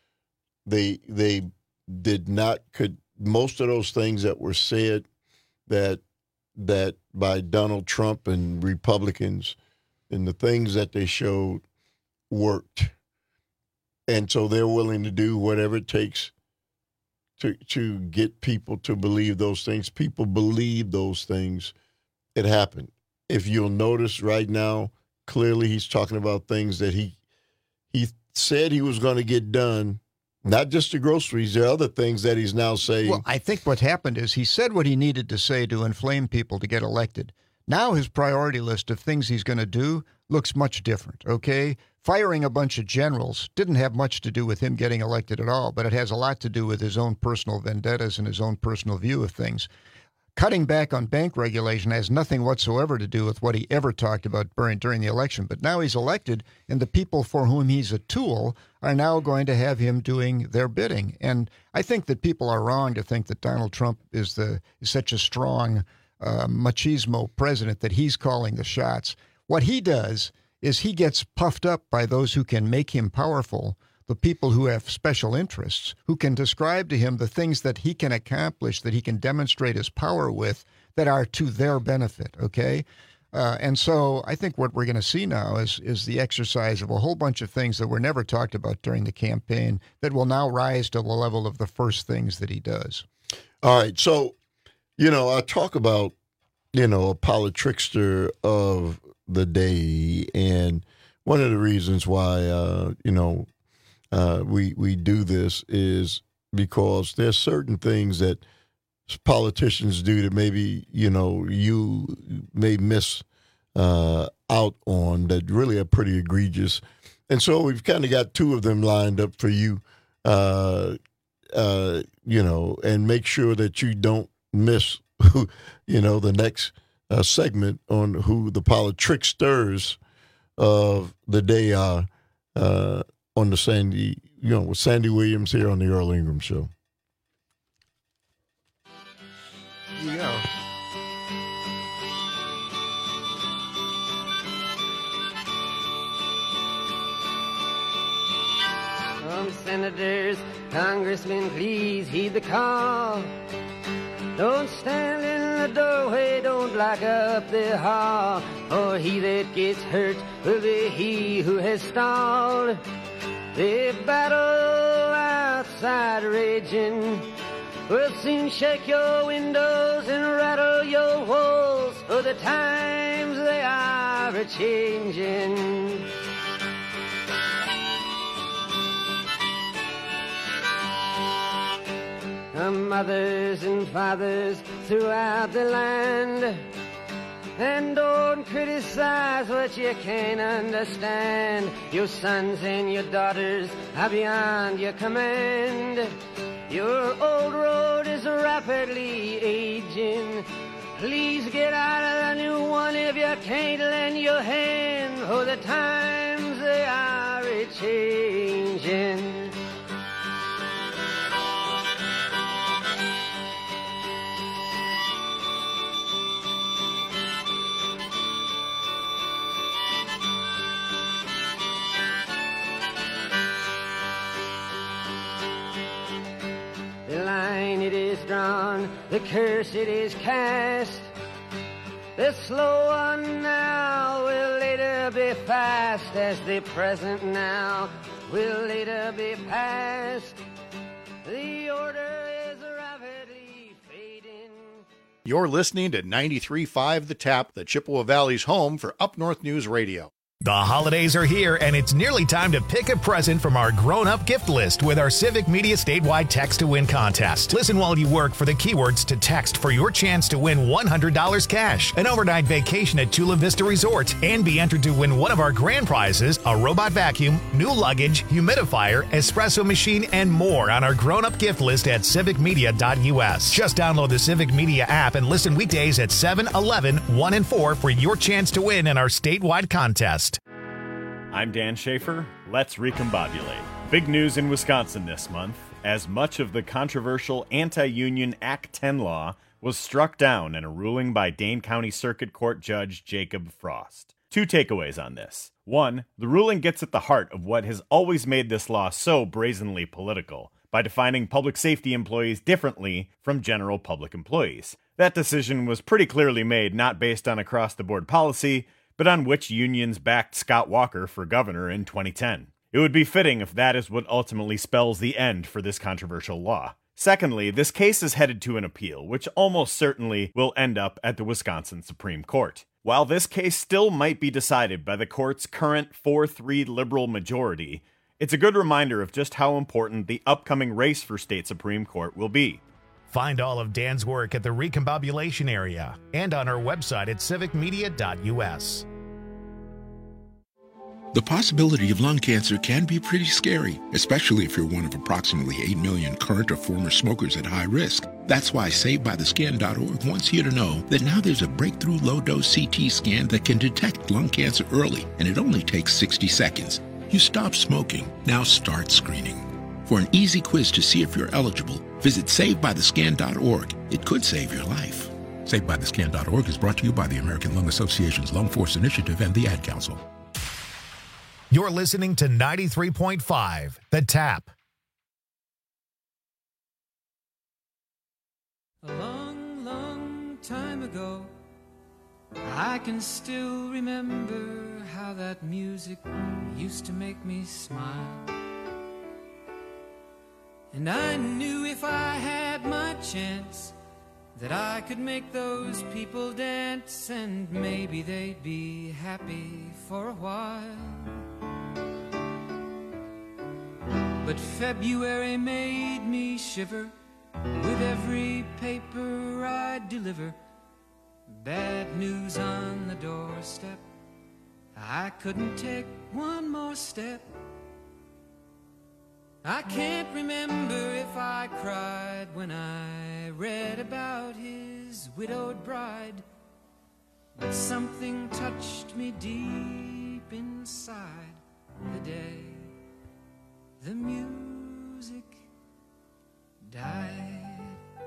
They they did not could most of those things that were said that that by Donald Trump and Republicans and the things that they showed worked, and so they're willing to do whatever it takes to to get people to believe those things. People believe those things. It happened. If you'll notice right now, clearly he's talking about things that he he said he was going to get done. Not just the groceries. There are other things that he's now saying. Well, I think what happened is he said what he needed to say to inflame people to get elected. Now his priority list of things he's going to do looks much different, okay? Firing a bunch of generals didn't have much to do with him getting elected at all, but it has a lot to do with his own personal vendettas and his own personal view of things. Cutting back on bank regulation has nothing whatsoever to do with what he ever talked about during, during the election. But now he's elected, and the people for whom he's a tool are now going to have him doing their bidding. And I think that people are wrong to think that Donald Trump is the is such a strong uh, machismo president that he's calling the shots. What he does is he gets puffed up by those who can make him powerful, the people who have special interests, who can describe to him the things that he can accomplish, that he can demonstrate his power with, that are to their benefit, okay? Uh, and so I think what we're going to see now is is the exercise of a whole bunch of things that were never talked about during the campaign that will now rise to the level of the first things that he does. All right, so, you know, I talk about, you know, a politrickster of the day, and one of the reasons why, uh, you know, uh, we we do this is because there's certain things that politicians do that maybe, you know, you may miss uh, out on that really are pretty egregious. And so we've kind of got two of them lined up for you, uh, uh, you know, and make sure that you don't miss, you know, the next uh, segment on who the politricksters of the day are uh, on the Sandy, you know, with Sandy Williams here on the Earl Ingram Show. Yeah. Some senators, congressmen, please heed the call. Don't stand in the doorway, don't block up the hall, for he that gets hurt will be he who has stalled. The battle outside raging will soon shake your windows and rattle your walls, for the times they are a-changing. Mothers and fathers throughout the land, and don't criticize what you can't understand. Your sons and your daughters are beyond your command. Your old road is rapidly aging. Please get out of the new one if you can't lend your hand, for the times they are a-changing. The line it is drawn, the curse it is cast. The slow one now will later be fast, as the present now will later be past. The order is rapidly fading. You're listening to ninety-three point five The Tap, the Chippewa Valley's home for Up North News Radio. The holidays are here, and it's nearly time to pick a present from our grown-up gift list with our Civic Media statewide Text to Win contest. Listen while you work for the keywords to text for your chance to win one hundred dollars cash, an overnight vacation at Chula Vista Resort, and be entered to win one of our grand prizes, a robot vacuum, new luggage, humidifier, espresso machine, and more on our grown-up gift list at civic media dot u s. Just download the Civic Media app and listen weekdays at seven, eleven, one, and four for your chance to win in our statewide contest. I'm Dan Schaefer. Let's recombobulate. Big news in Wisconsin this month, as much of the controversial anti-union Act ten law was struck down in a ruling by Dane County Circuit Court Judge Jacob Frost. Two takeaways on this. One, the ruling gets at the heart of what has always made this law so brazenly political, by defining public safety employees differently from general public employees. That decision was pretty clearly made not based on across-the-board policy, but on which unions backed Scott Walker for governor in twenty ten. It would be fitting if that is what ultimately spells the end for this controversial law. Secondly, this case is headed to an appeal, which almost certainly will end up at the Wisconsin Supreme Court. While this case still might be decided by the court's current four three liberal majority, it's a good reminder of just how important the upcoming race for state Supreme Court will be. Find all of Dan's work at the Recombobulation area and on our website at civic media dot u s. The possibility of lung cancer can be pretty scary, especially if you're one of approximately eight million current or former smokers at high risk. That's why Saved By The Scan dot org wants you to know that now there's a breakthrough low-dose C T scan that can detect lung cancer early, and it only takes sixty seconds. You stop smoking, now start screening. For an easy quiz to see if you're eligible, visit Saved By The Scan dot org. It could save your life. Saved By The Scan dot org is brought to you by the American Lung Association's Lung Force Initiative and the Ad Council. You're listening to ninety-three point five, The Tap. A long, long time ago, I can still remember how that music used to make me smile. And I knew if I had my chance that I could make those people dance, and maybe they'd be happy for a while. But February made me shiver with every paper I deliver. Bad news on the doorstep, I couldn't take one more step. I can't remember if I cried when I read about his widowed bride, but something touched me deep inside the day the music died.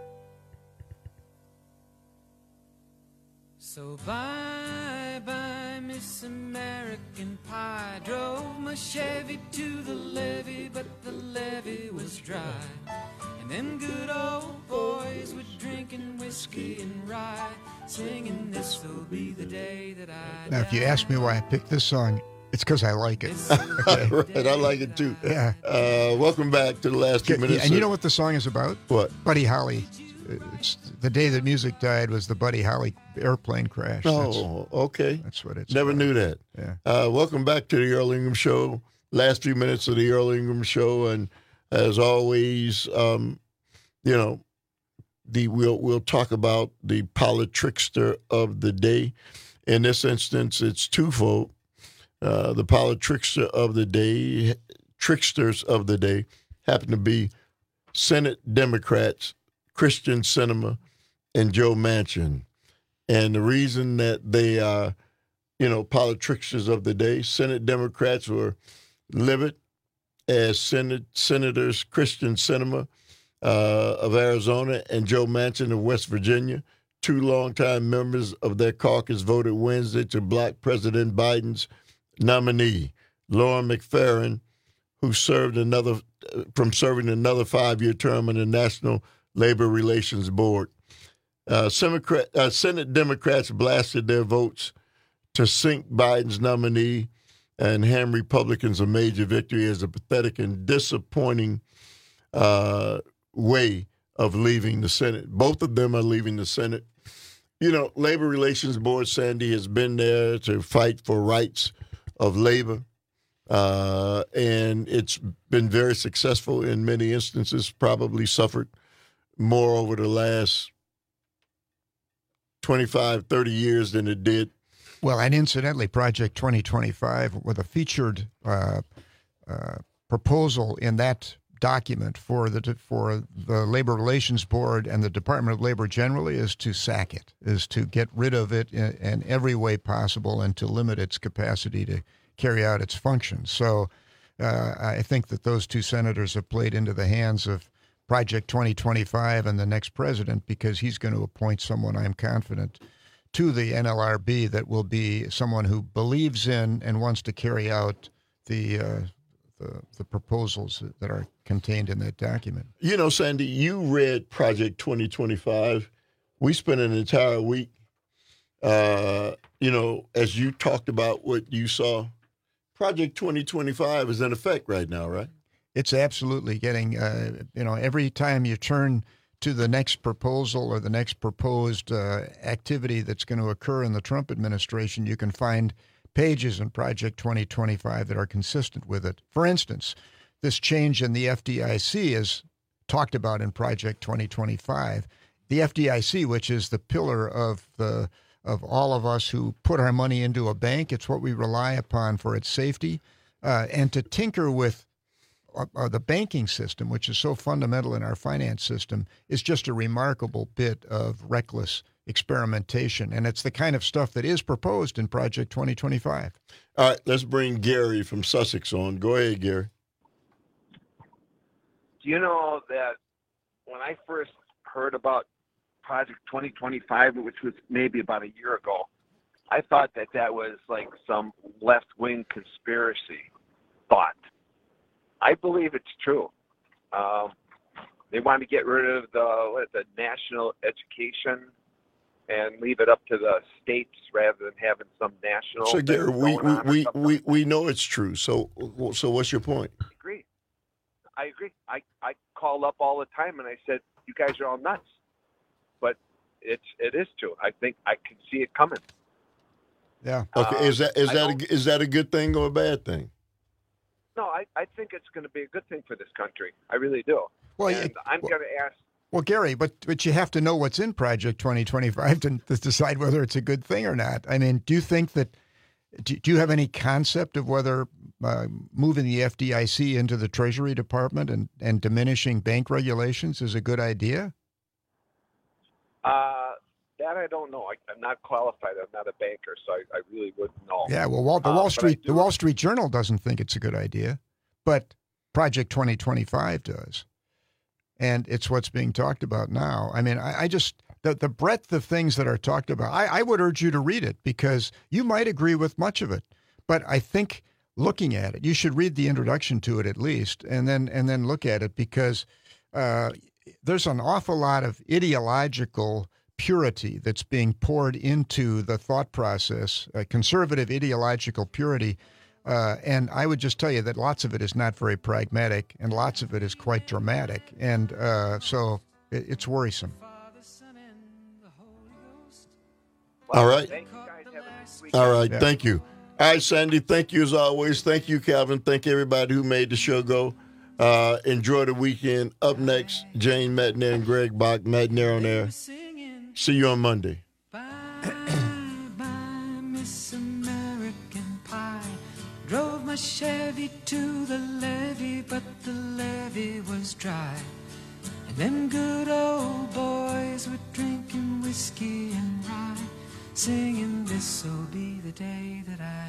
So bye bye Miss American Pie. Drove my Chevy to the levee, but the levee was dry. And them good old boys were drinking whiskey and rye, singing this'll be the day that I Now, if you ask me why I picked this song, it's because I like it. Okay. Right, I like it too. Yeah. Uh, welcome back to the last two minutes. And you know what the song is about? What? Buddy Holly. It's the day that music died was the Buddy Holly airplane crash. Oh, that's, okay. That's what it's Never about. knew that. Yeah. Uh, welcome back to the Earl Ingram Show. Last few minutes of the Earl Ingram Show, and as always, um, you know, the we'll we'll talk about the politrickster of the day. In this instance, it's twofold. Uh, the politrickster of the day, tricksters of the day, happen to be Senate Democrats Kyrsten Sinema and Joe Manchin. And the reason that they are, you know, politricksters of the day, Senate Democrats were livid as Senate Senators Kyrsten Sinema uh, of Arizona and Joe Manchin of West Virginia, two longtime members of their caucus, voted Wednesday to block President Biden's nominee, Lauren McFerrin, who served another from serving another five-year term on the National Labor Relations Board. Uh, Democrat, uh, Senate Democrats blasted their votes to sink Biden's nominee and hand Republicans a major victory as a pathetic and disappointing uh, way of leaving the Senate. Both of them are leaving the Senate. You know, Labor Relations Board, Sandy, has been there to fight for rights of labor. Uh, and it's been very successful in many instances, probably suffered more over the last twenty-five, thirty years than it did. Well, and incidentally, Project twenty twenty-five, with a featured uh, uh, proposal in that document for the for the Labor Relations Board and the Department of Labor generally, is to sack it, is to get rid of it in, in every way possible and to limit its capacity to carry out its functions. So uh, I think that those two senators have played into the hands of Project twenty twenty-five and the next president, because he's going to appoint someone, I'm confident, to the N L R B that will be someone who believes in and wants to carry out the uh, the, the proposals that are contained in that document. You know, Sandy, you read Project twenty twenty-five. We spent an entire week, uh, you know, as you talked about what you saw. Project twenty twenty-five is in effect right now, right? It's absolutely getting, uh, you know, every time you turn to the next proposal or the next proposed uh, activity that's going to occur in the Trump administration, you can find pages in Project twenty twenty-five that are consistent with it. For instance, this change in the F D I C is talked about in Project twenty twenty-five. The F D I C, which is the pillar of the of all of us who put our money into a bank, it's what we rely upon for its safety, uh, and to tinker with uh, the banking system, which is so fundamental in our finance system, is just a remarkable bit of reckless experimentation. And it's the kind of stuff that is proposed in Project twenty twenty-five. All right, let's bring Gary from Sussex on. Go ahead, Gary. Do you know that when I first heard about Project twenty twenty-five, which was maybe about a year ago, I thought that that was like some left-wing conspiracy thought. I believe it's true. Um, they want to get rid of the what, the national education and leave it up to the states rather than having some national. So, Gary, we we, we, we, we we know it's true. So, so what's your point? I agree. I agree. I, I call up all the time and I said, you guys are all nuts. But it's it is true. I think I can see it coming. Yeah. Okay. Um, is that is I that a, is that a good thing or a bad thing? No, I, I think it's going to be a good thing for this country. I really do. Well, and yeah, I'm well, going to ask. Well, Gary, but but you have to know what's in Project twenty twenty-five to, to decide whether it's a good thing or not. I mean, do you think that? Do, do you have any concept of whether uh, moving the F D I C into the Treasury Department and, and diminishing bank regulations is a good idea? Uh, that I don't know. I, I'm not qualified. I'm not a banker, so I, I really wouldn't know. Yeah, well, Wall, the Uh, Wall but I Street do- the Wall Street Journal doesn't think it's a good idea, but Project twenty twenty-five does, and it's what's being talked about now. I mean, I, I just the the breadth of things that are talked about. I, I would urge you to read it because you might agree with much of it, but I think looking at it, you should read the introduction to it at least, and then and then look at it because uh, there's an awful lot of ideological purity that's being poured into the thought process, uh, conservative ideological purity. Uh, and I would just tell you that lots of it is not very pragmatic and lots of it is quite dramatic. And uh, so it, it's worrisome. All right. Thank you guys. Have a nice week. All right. Yeah. Thank you. All right, Sandy. Thank you as always. Thank you, Calvin. Thank everybody who made the show go. Uh, enjoy the weekend. Up next, Jane Matner and Greg Bach. Matner on air. See you on Monday. Miss American Pie. Drove my Chevy to the levee, but the levee was dry. And them good old boys were drinking whiskey and rye, singing, this'll be the day that I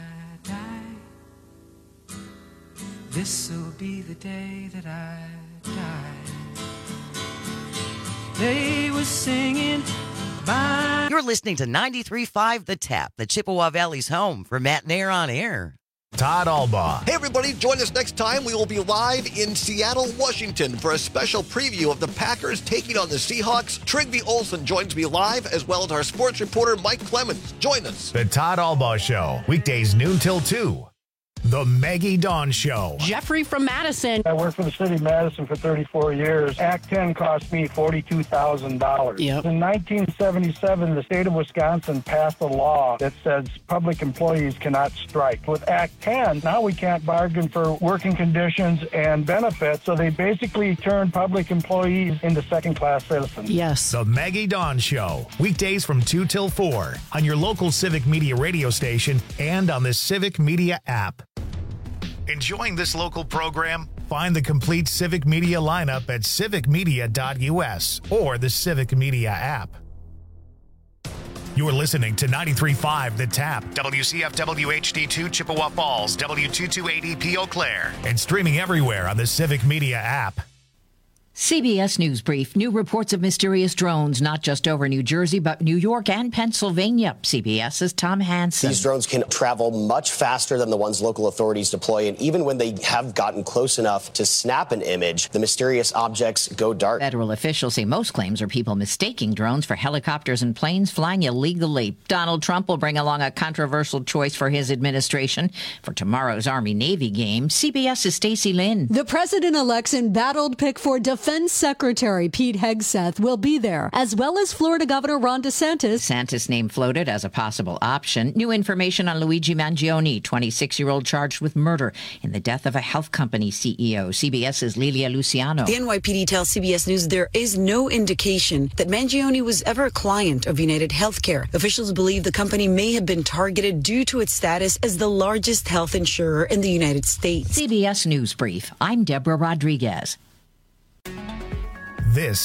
die. This'll be the day that I die. They were singing. Bye. You're listening to ninety-three point five The Tap, the Chippewa Valley's home for Matt Nair on air. Todd Albaugh. Hey, everybody, join us next time. We will be live in Seattle, Washington for a special preview of the Packers taking on the Seahawks. Trigby Olson joins me live, as well as our sports reporter, Mike Clemens. Join us. The Todd Albaugh Show, weekdays noon till two. The Maggie Dawn Show. Jeffrey from Madison. I worked for the city of Madison for thirty-four years. Act ten cost me forty-two thousand dollars. Yep. In nineteen seventy-seven, the state of Wisconsin passed a law that says public employees cannot strike. With Act ten, now we can't bargain for working conditions and benefits, so they basically turn public employees into second-class citizens. Yes. The Maggie Dawn Show. Weekdays from two till four on your local Civic Media radio station and on the Civic Media app. Enjoying this local program? Find the complete Civic Media lineup at civic media dot u s or the Civic Media app. You're listening to ninety-three point five The Tap, W C F W H D two Chippewa Falls, W two two eight E P Eau Claire, and streaming everywhere on the Civic Media app. C B S News Brief. New reports of mysterious drones, not just over New Jersey, but New York and Pennsylvania. CBS's Tom Hansen. These drones can travel much faster than the ones local authorities deploy, and even when they have gotten close enough to snap an image, the mysterious objects go dark. Federal officials say most claims are people mistaking drones for helicopters and planes flying illegally. Donald Trump will bring along a controversial choice for his administration for tomorrow's Army-Navy game. CBS's Stacey Lynn. The president-elect's embattled pick for defense Secretary Pete Hegseth will be there, as well as Florida Governor Ron DeSantis. DeSantis' name floated as a possible option. New information on Luigi Mangione, twenty-six-year-old charged with murder in the death of a health company C E O. CBS's Lilia Luciano. The N Y P D tells C B S News there is no indication that Mangione was ever a client of United Healthcare. Officials believe the company may have been targeted due to its status as the largest health insurer in the United States. C B S News Brief. I'm Deborah Rodriguez. This